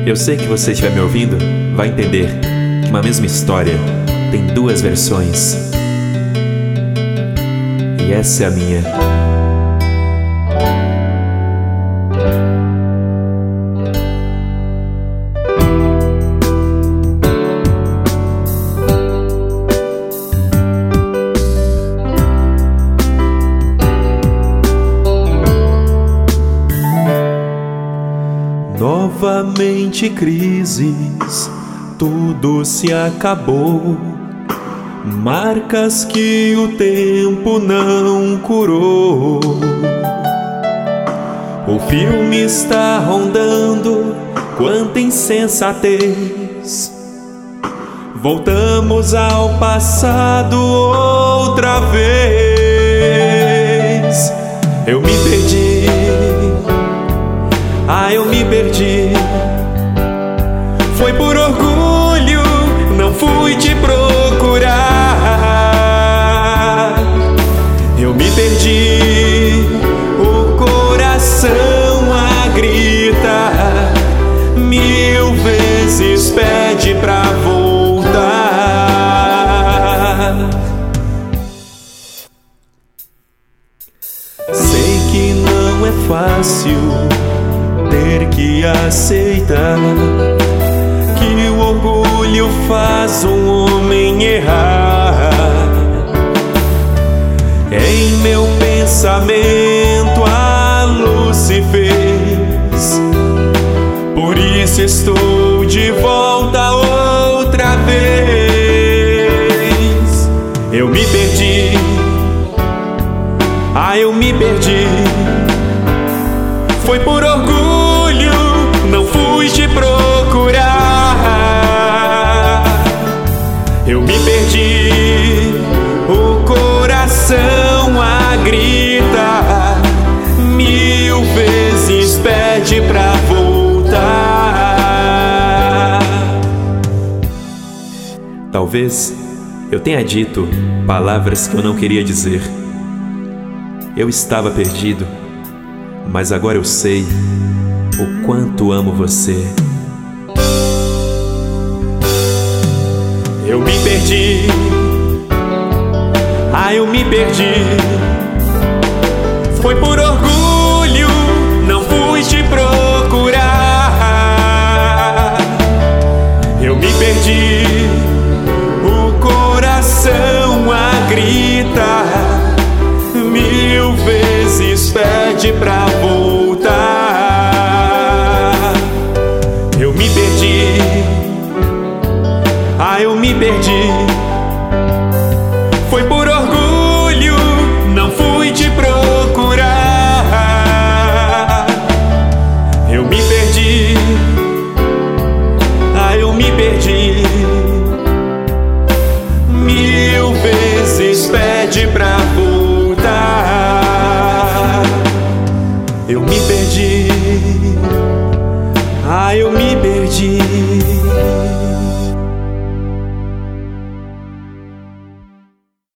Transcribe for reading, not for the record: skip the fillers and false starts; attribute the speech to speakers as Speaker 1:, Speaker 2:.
Speaker 1: Eu sei que você estiver me ouvindo, vai entender que uma mesma história tem duas versões. E essa é a minha. Novamente crises, tudo se acabou. Marcas que o tempo não curou. O filme está rondando, quanta insensatez. Voltamos ao passado outra vez. Eu me perdi. Eu me perdi. Foi por orgulho, não fui te procurar. Eu me perdi, o coração a grita, 1000 vezes pede pra voltar. Sei que não é fácil ter que aceitar que o orgulho faz um homem errar. Em meu pensamento a luz se fez, por isso estou de volta outra vez. Eu me perdi, eu me perdi. Foi por orgulho, não fui te procurar. Eu me perdi, o coração a grita, 1000 vezes pede pra voltar. Talvez eu tenha dito palavras que eu não queria dizer. Eu estava perdido, mas agora eu sei o quanto amo você. Eu me perdi, eu me perdi. Foi por orgulho, não fui te procurar. Eu me perdi, o coração a grita, 1000 vezes pede pra voltar. Eu me perdi, eu me perdi. Foi por orgulho, não fui te procurar. Eu me perdi, eu me perdi. 1000 vezes pede pra voltar. Eu me perdi, eu me perdi.